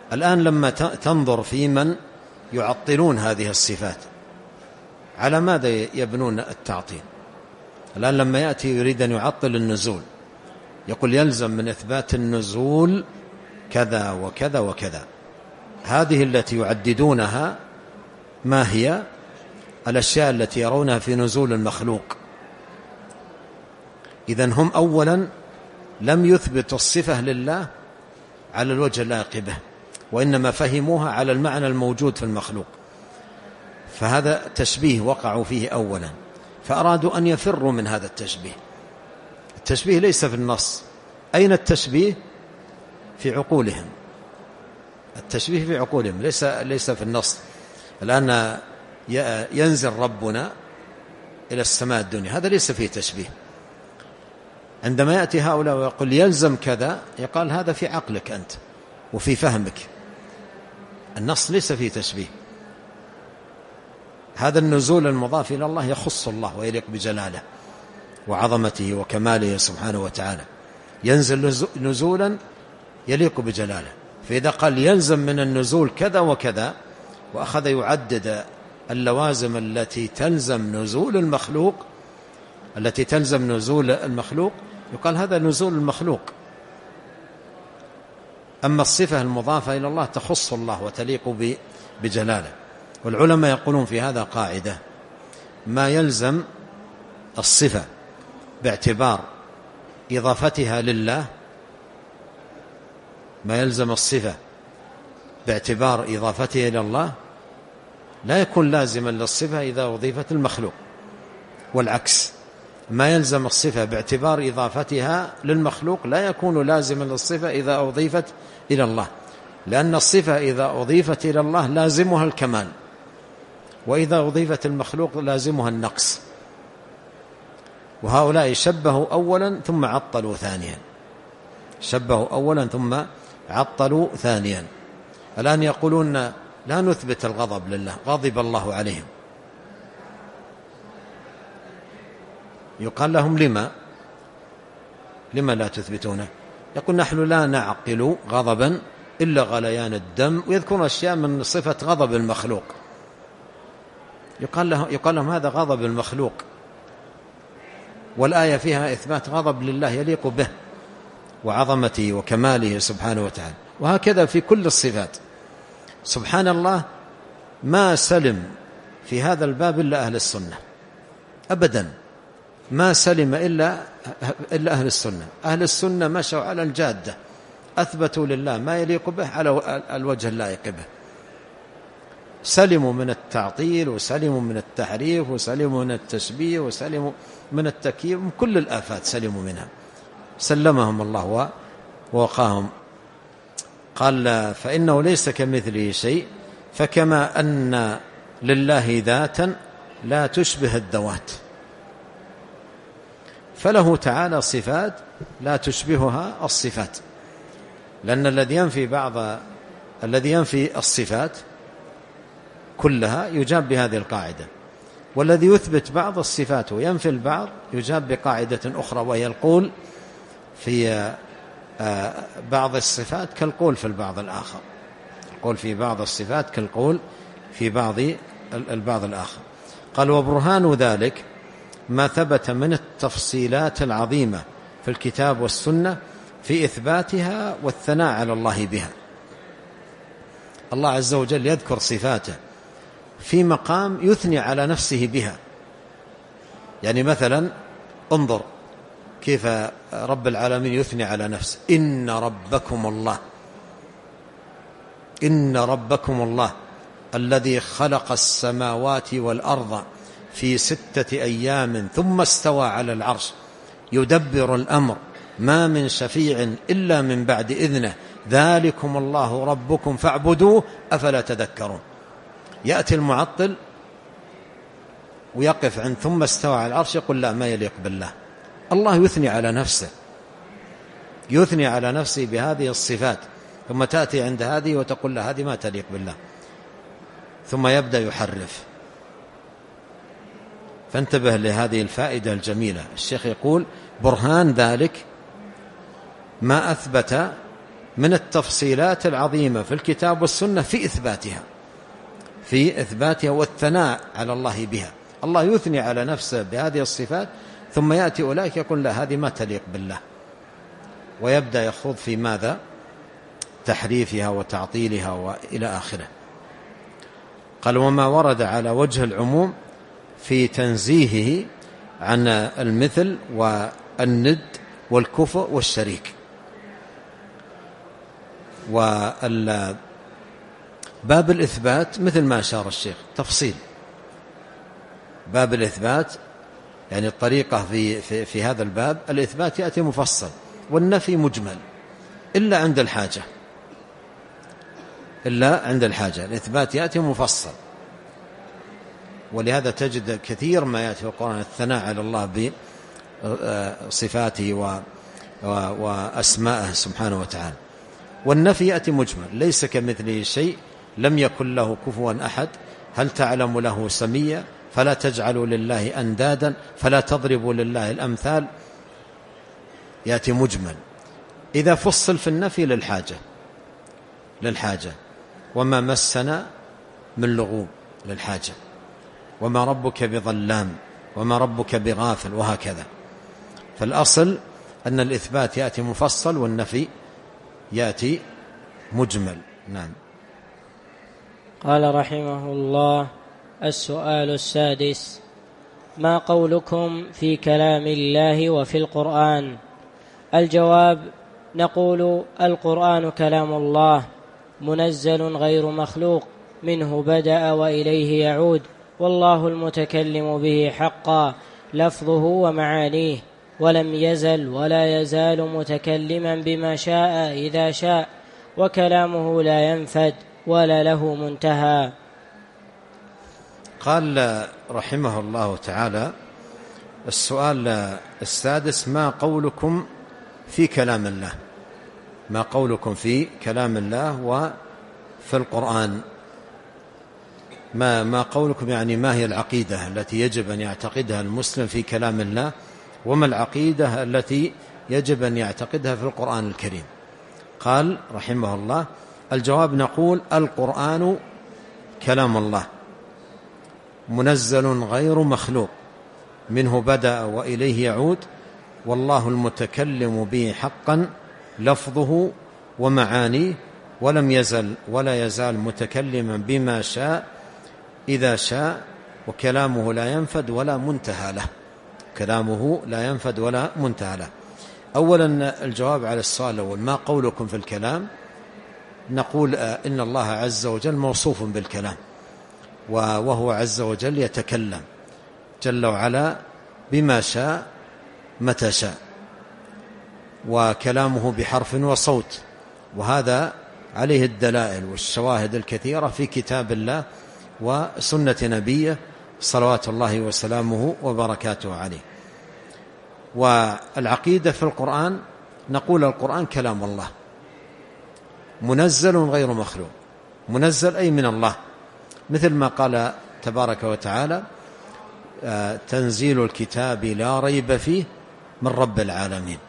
B: الآن لما تنظر في من يعطلون هذه الصفات على ماذا يبنون التعطيل؟ الآن لما يأتي يريد أن يعطل النزول يقول يلزم من إثبات النزول كذا وكذا وكذا. هذه التي يعددونها ما هي؟ الأشياء التي يرونها في نزول المخلوق. إذن هم أولا لم يثبتوا الصفة لله على الوجه اللائق به، وإنما فهموها على المعنى الموجود في المخلوق، فهذا تشبيه وقعوا فيه أولا، فأرادوا أن يفروا من هذا التشبيه. التشبيه ليس في النص. أين التشبيه؟ في عقولهم. التشبيه في عقولهم ليس ليس في النص. الآن ينزل ربنا إلى السماء الدنيا، هذا ليس فيه تشبيه. عندما يأتي هؤلاء ويقول يلزم كذا، يقال هذا في عقلك أنت وفي فهمك، النص ليس فيه تشبيه. هذا النزول المضاف إلى الله يخص الله ويليق بجلاله وعظمته وكماله سبحانه وتعالى، ينزل نزولا يليق بجلاله. فإذا قال يلزم من النزول كذا وكذا وأخذ يعدد اللوازم التي تلزم نزول المخلوق التي تلزم نزول المخلوق يقال هذا نزول المخلوق. أما الصفة المضافة إلى الله تخص الله وتليق بجلاله. والعلماء يقولون في هذا قاعدة: ما يلزم الصفة باعتبار إضافتها لله ما يلزم الصفة باعتبار إضافتها إلى الله لا يكون لازما للصفة إذا أضيفت المخلوق، والعكس ما يلزم الصفة باعتبار إضافتها للمخلوق لا يكون لازما للصفة إذا أضيفت إلى الله، لأن الصفة إذا أضيفت إلى الله لازمها الكمال، وإذا أضيفت المخلوق لازمها النقص. وهؤلاء شبهوا أولا ثم عطلوا ثانيا، شبهوا أولا ثم عطلوا ثانيا. الآن يقولون لا نثبت الغضب لله، غضب الله عليهم. يقال لهم لما لما لا تثبتونه؟ يقول نحن لا نعقل غضبا إلا غليان الدم، ويذكرون أشياء من صفة غضب المخلوق. يقال لهم, يقال لهم هذا غضب المخلوق، والآية فيها إثبات غضب لله يليق به وعظمته وكماله سبحانه وتعالى. وهكذا في كل الصفات. سبحان الله ما سلم في هذا الباب إلا أهل السنة أبدا، ما سلم إلا, إلا أهل السنة. أهل السنة مشوا على الجادة، أثبتوا لله ما يليق به على الوجه اللائق به، سلموا من التعطيل وسلموا من التحريف وسلموا من التشبيه وسلموا من التكييف، من كل الآفات سلموا منها، سلمهم الله ووقاهم. قال فإنه ليس كمثله شيء، فكما أن لله ذاتا لا تشبه الذوات، فله تعالى صفات لا تشبهها الصفات. لأن الذي ينفي بعض الذي ينفي الصفات كلها يجاب بهذه القاعدة، والذي يثبت بعض الصفات وينفي البعض يجاب بقاعدة أخرى، وهي القول في بعض الصفات كالقول في البعض الآخر. القول في بعض الصفات كالقول في بعض البعض الآخر. قال وبرهان ذلك ما ثبت من التفصيلات العظيمة في الكتاب والسنة في إثباتها والثناء على الله بها. الله عز وجل يذكر صفاته في مقام يثني على نفسه بها. يعني مثلا انظر كيف رب العالمين يثني على نفسه: إن ربكم الله إن ربكم الله الذي خلق السماوات والأرض في ستة أيام ثم استوى على العرش يدبر الأمر ما من شفيع إلا من بعد إذنه ذلكم الله ربكم فاعبدوه أفلا تذكرون. يأتي المعطل ويقف عند ثم استوى على العرش يقول لا، ما يليق بالله. الله يثني على نفسه يثني على نفسه بهذه الصفات، ثم تأتي عند هذه وتقول لا، هذه ما تليق بالله، ثم يبدأ يحرف. فانتبه لهذه الفائدة الجميلة. الشيخ يقول برهان ذلك ما أثبت من التفصيلات العظيمة في الكتاب والسنة في إثباتها في إثباتها والثناء على الله بها. الله يثني على نفسه بهذه الصفات، ثم يأتي أولئك يقول لا هذه ما تليق بالله، ويبدأ يخوض في ماذا؟ تحريفها وتعطيلها وإلى آخره. قال وما ورد على وجه العموم في تنزيهه عن المثل والند والكفء والشريك. وباب الإثبات مثل ما أشار الشيخ تفصيل. باب الإثبات يعني الطريقة في, في, في هذا الباب الإثبات يأتي مفصل والنفي مجمل إلا عند الحاجة إلا عند الحاجة الإثبات يأتي مفصل. ولهذا تجد كثير ما يأتي في القرآن الثناء على الله بصفاته وأسمائه سبحانه وتعالى. والنفي يأتي مجمل ليس كمثله شيء، لم يكن له كفوا أحد، هل تعلم له سميا، فلا تجعلوا لله أندادا، فلا تضربوا لله الأمثال. يأتي مجمل إذا فصل في النفي للحاجة للحاجة وما مسنا من لغوب للحاجة، وما ربك بظلام، وما ربك بغافل، وهكذا. فالأصل أن الإثبات يأتي مفصل والنفي يأتي مجمل. نعم.
A: قال رحمه الله: السؤال السادس: ما قولكم في كلام الله وفي القرآن؟ الجواب: نقول القرآن كلام الله منزل غير مخلوق، منه بدأ وإليه يعود، والله المتكلم به حقا لفظه ومعانيه، ولم يزل ولا يزال متكلما بما شاء إذا شاء، وكلامه لا ينفد ولا له منتهى.
B: قال رحمه الله تعالى: السؤال السادس: ما قولكم في كلام الله؟ ما قولكم في كلام الله وفي القرآن؟ ما ما قولكم يعني ما هي العقيدة التي يجب أن يعتقدها المسلم في كلام الله، وما العقيدة التي يجب أن يعتقدها في القرآن الكريم؟ قال رحمه الله: الجواب: نقول القرآن كلام الله منزل غير مخلوق، منه بدأ وإليه يعود، والله المتكلم به حقا لفظه ومعانيه، ولم يزل ولا يزال متكلما بما شاء إذا شاء، وكلامه لا ينفد ولا منتهى له. كلامه لا ينفد ولا منتهى له. أولا الجواب على السؤال الأول: ما قولكم في الكلام؟ نقول إن الله عز وجل موصوف بالكلام، وهو عز وجل يتكلم جل وعلا بما شاء متى شاء، وكلامه بحرف وصوت، وهذا عليه الدلائل والشواهد الكثيرة في كتاب الله وسنة نبيه صلوات الله وسلامه وبركاته عليه. والعقيدة في القرآن: نقول القرآن كلام الله منزل غير مخلوق. منزل أي من الله، مثل ما قال تبارك وتعالى: تنزيل الكتاب لا ريب فيه من رب العالمين،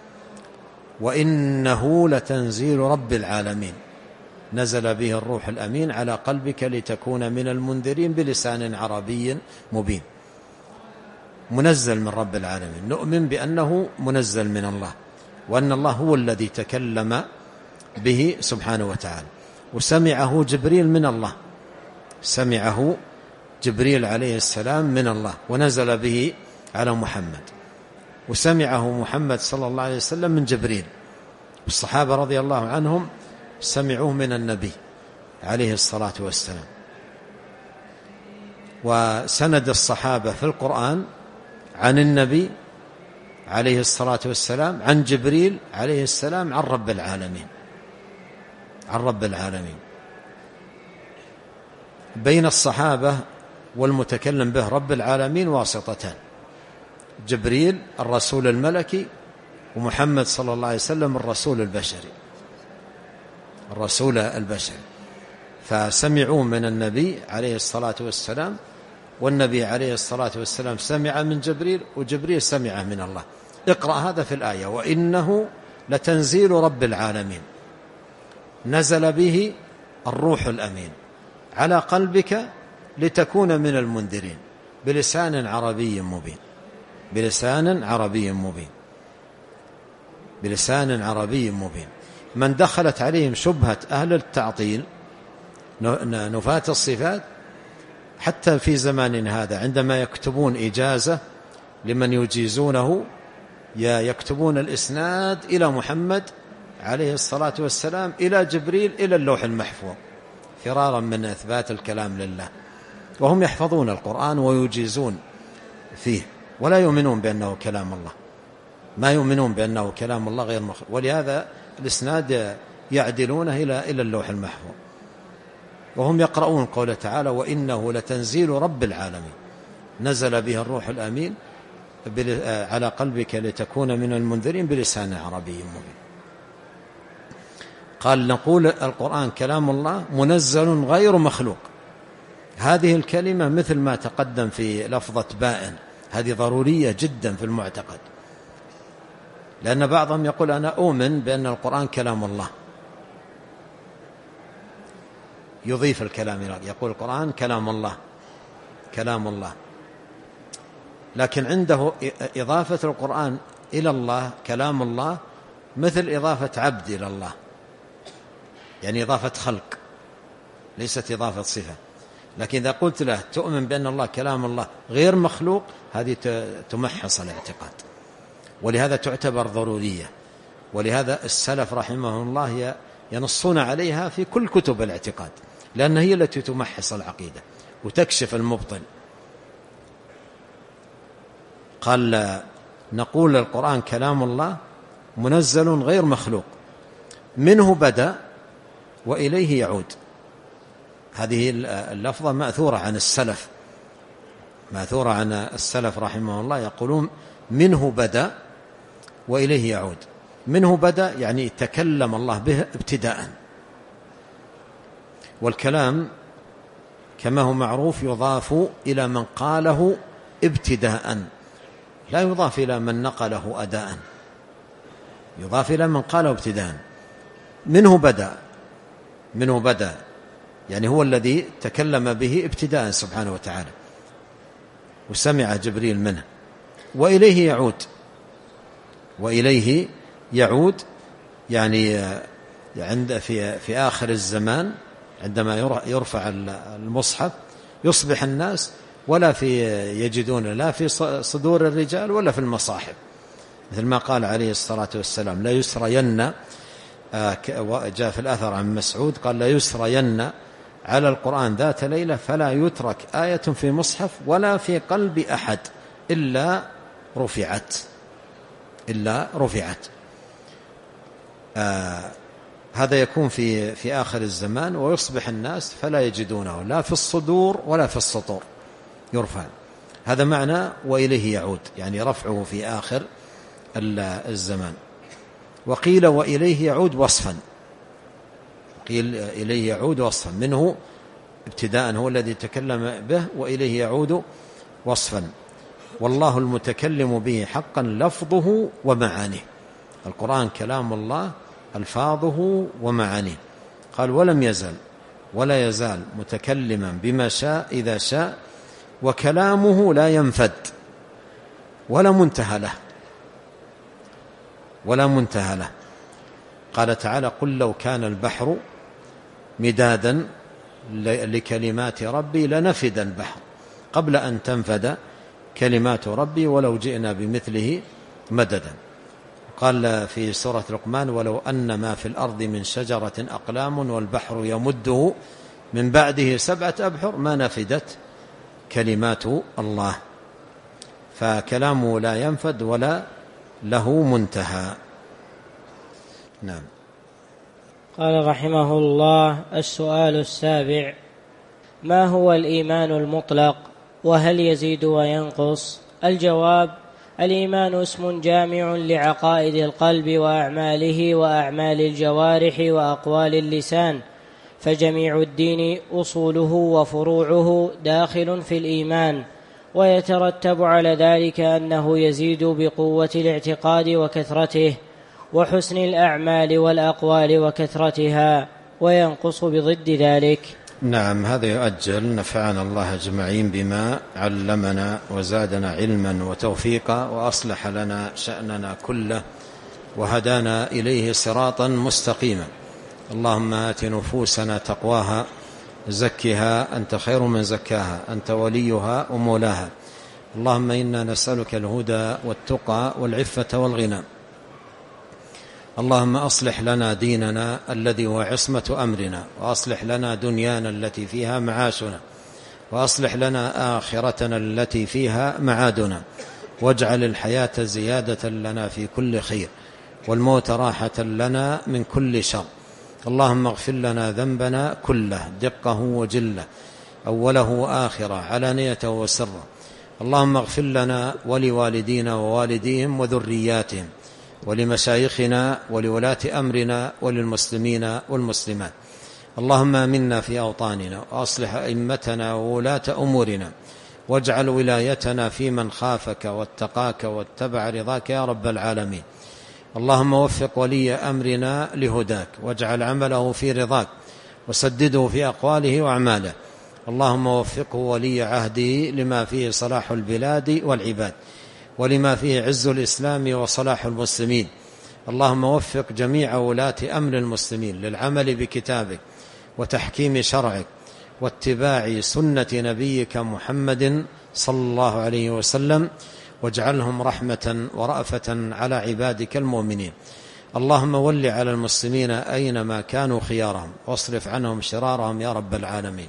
B: وإنه لتنزيل رب العالمين نزل به الروح الأمين على قلبك لتكون من المنذرين بلسان عربي مبين. منزل من رب العالمين، نؤمن بأنه منزل من الله، وأن الله هو الذي تكلم به سبحانه وتعالى. وسمعه جبريل من الله، سمعه جبريل عليه السلام من الله ونزل به على محمد، وسمعه محمد صلى الله عليه وسلم من جبريل، والصحابة رضي الله عنهم سمعوه من النبي عليه الصلاة والسلام. وسند الصحابة في القرآن عن النبي عليه الصلاة والسلام عن جبريل عليه السلام عن رب العالمين عن رب العالمين. بين الصحابة والمتكلم به رب العالمين واسطتان: جبريل الرسول الملكي، ومحمد صلى الله عليه وسلم الرسول البشري الرسول البشري فسمعوا من النبي عليه الصلاة والسلام، والنبي عليه الصلاة والسلام سمع من جبريل، وجبريل سمع من الله. اقرأ هذا في الآية: وإنه لتنزيل رب العالمين. نزل به الروح الأمين على قلبك لتكون من المنذرين بلسان عربي مبين بلسان عربي مبين بلسان عربي مبين. من دخلت عليهم شبهة أهل التعطيل نفاة الصفات حتى في زماننا هذا عندما يكتبون إجازة لمن يجيزونه يكتبون الإسناد إلى محمد عليه الصلاة والسلام إلى جبريل إلى اللوح المحفوظ فرارا من إثبات الكلام لله، وهم يحفظون القرآن ويجيزون فيه ولا يؤمنون بأنه كلام الله، ما يؤمنون بأنه كلام الله غير مخلوق، ولهذا الإسناد يعدلونه إلى إلى اللوح المحفوظ. وهم يقرؤون قوله تعالى وإنه لتنزيل رب العالمين نزل به الروح الأمين على قلبك لتكون من المنذرين بلسان عربي مبين. قال نقول القرآن كلام الله منزل غير مخلوق. هذه الكلمة مثل ما تقدم في لفظة بائن، هذه ضرورية جدا في المعتقد، لأن بعضهم يقول أنا أؤمن بأن القرآن كلام الله، يضيف الكلام إلى يقول القرآن كلام الله كلام الله، لكن عنده إضافة القرآن إلى الله كلام الله مثل إضافة عبد إلى الله، يعني إضافة خلق ليست إضافة صفة. لكن إذا قلت له تؤمن بأن الله كلام الله غير مخلوق هذه تمحص الاعتقاد، ولهذا تعتبر ضرورية، ولهذا السلف رحمه الله ينصون عليها في كل كتب الاعتقاد، لأن هي التي تمحص العقيدة وتكشف المبطل. قال نقول القرآن كلام الله منزل غير مخلوق منه بدأ وإليه يعود. هذه اللفظة مأثورة عن السلف مأثورة عن السلف رحمه الله، يقولون منه بدأ وإليه يعود. منه بدأ يعني تكلم الله به ابتداء، والكلام كما هو معروف يضاف إلى من قاله ابتداء، لا يضاف إلى من نقله أداء، يضاف إلى من قاله ابتداء. منه بدأ منه بدأ يعني هو الذي تكلم به ابتداء سبحانه وتعالى وسمع جبريل منه. وإليه يعود وإليه يعود يعني عند في في آخر الزمان عندما يرفع المصحف يصبح الناس ولا في يجدون لا في صدور الرجال ولا في المصاحف، مثل ما قال عليه الصلاة والسلام لا يسرين، جاء في الأثر عن مسعود قال لا يسرين على القرآن ذات ليلة فلا يترك آية في مصحف ولا في قلب أحد إلا رفعت إلا رفعت. آه هذا يكون في في آخر الزمان، ويصبح الناس فلا يجدونه لا في الصدور ولا في السطور، يرفع. هذا معنى وإليه يعود، يعني رفعه في آخر الزمان. وقيل وإليه يعود وصفا، قيل إليه يعود وصفا، منه ابتداء هو الذي تكلم به وإليه يعود وصفا. والله المتكلم به حقا لفظه ومعانيه. القرآن كلام الله ألفاظه ومعانيه. قال ولم يزل ولا يزال متكلما بما شاء إذا شاء، وكلامه لا ينفد ولا منتهى له ولا منتهى له. قال تعالى قل لو كان البحر مدادا لكلمات ربي لنفد البحر قبل أن تنفد كلمات ربي ولو جئنا بمثله مددا. قال في سورة لقمان ولو أن ما في الأرض من شجرة أقلام والبحر يمده من بعده سبعة أبحر ما نفدت كلمات الله. فكلامه لا ينفد ولا له منتهى. نعم.
A: قال رحمه الله السؤال السابع: ما هو الإيمان المطلق وهل يزيد وينقص؟ الجواب: الإيمان اسم جامع لعقائد القلب وأعماله وأعمال الجوارح وأقوال اللسان، فجميع الدين أصوله وفروعه داخل في الإيمان، ويترتب على ذلك أنه يزيد بقوة الاعتقاد وكثرته وحسن الأعمال والأقوال وكثرتها، وينقص بضد ذلك؟
B: نعم، هذا يؤجل. نفعنا الله أجمعين بما علمنا وزادنا علما وتوفيقا وأصلح لنا شأننا كله وهدانا إليه صراطا مستقيما. اللهم آت نفوسنا تقواها زكها أنت خير من زكاها أنت وليها ومولاها. اللهم إنا نسألك الهدى والتقى والعفة والغنى. اللهم أصلح لنا ديننا الذي هو عصمة أمرنا، وأصلح لنا دنيانا التي فيها معاشنا، وأصلح لنا آخرتنا التي فيها معادنا، واجعل الحياة زيادة لنا في كل خير والموت راحة لنا من كل شر. اللهم اغفر لنا ذنبنا كله دقه وجله أوله وآخره علانيته وسره. اللهم اغفر لنا ولوالدينا ووالديهم وذرياتهم ولمشايخنا ولولاة أمرنا وللمسلمين والمسلمات. اللهم آمنا في أوطاننا وأصلح أئمتنا وولاة أمورنا، واجعل ولايتنا في من خافك واتقاك واتبع رضاك يا رب العالمين. اللهم وفق ولي أمرنا لهداك، واجعل عمله في رضاك، وسدده في أقواله وأعماله. اللهم وفقه ولي عهده لما فيه صلاح البلاد والعباد، ولما فيه عز الإسلام وصلاح المسلمين. اللهم وفق جميع ولاة أمر المسلمين للعمل بكتابك وتحكيم شرعك واتباع سنة نبيك محمد صلى الله عليه وسلم، واجعلهم رحمة ورأفة على عبادك المؤمنين. اللهم ول على المسلمين أينما كانوا خيارهم، واصرف عنهم شرارهم يا رب العالمين.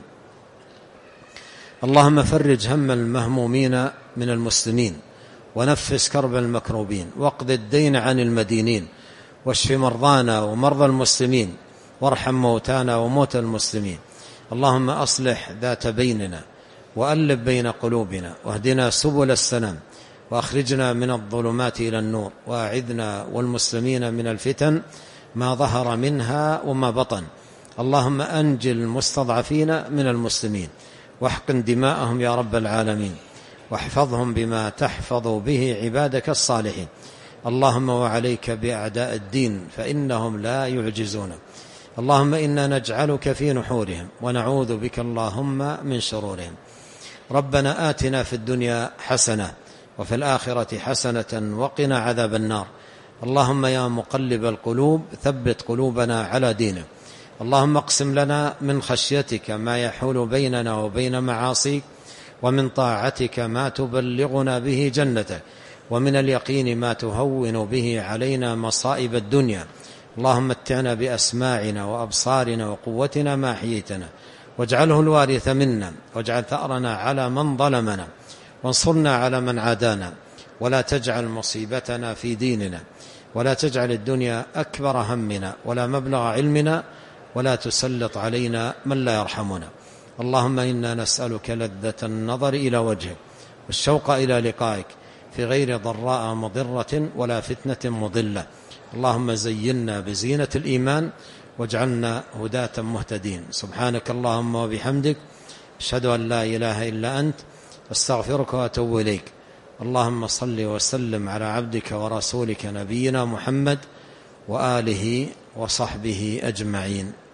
B: اللهم فرج هم المهمومين من المسلمين، ونفس كرب المكروبين، واقض الدين عن المدينين، واشف مرضانا ومرضى المسلمين، وارحم موتانا وموتى المسلمين. اللهم أصلح ذات بيننا، وألف بين قلوبنا، واهدنا سبل السلام، وأخرجنا من الظلمات إلى النور، وأعذنا والمسلمين من الفتن ما ظهر منها وما بطن. اللهم أنجل المستضعفين من المسلمين، واحقن دماءهم يا رب العالمين، واحفظهم بما تحفظ به عبادك الصالحين. اللهم وعليك بأعداء الدين فإنهم لا يعجزون. اللهم إنا نجعلك في نحورهم، ونعوذ بك اللهم من شرورهم. ربنا آتنا في الدنيا حسنة وفي الآخرة حسنة وقنا عذاب النار. اللهم يا مقلب القلوب ثبت قلوبنا على دينك. اللهم اقسم لنا من خشيتك ما يحول بيننا وبين معاصيك، ومن طاعتك ما تبلغنا به جنتك، ومن اليقين ما تهون به علينا مصائب الدنيا. اللهم متعنا بأسماعنا وأبصارنا وقوتنا ما أحييتنا، واجعله الوارث منا، واجعل ثأرنا على من ظلمنا، وانصرنا على من عادانا، ولا تجعل مصيبتنا في ديننا، ولا تجعل الدنيا أكبر همنا ولا مبلغ علمنا، ولا تسلط علينا من لا يرحمنا. اللهم إنا نسألك لذة النظر إلى وجهك، والشوق إلى لقائك، في غير ضراء مضرة ولا فتنة مضلة. اللهم زينا بزينة الإيمان، واجعلنا هداة مهتدين. سبحانك اللهم وبحمدك، أشهد أن لا إله إلا أنت، أستغفرك وأتوب إليك. اللهم صل وسلم على عبدك ورسولك نبينا محمد وآله وصحبه أجمعين.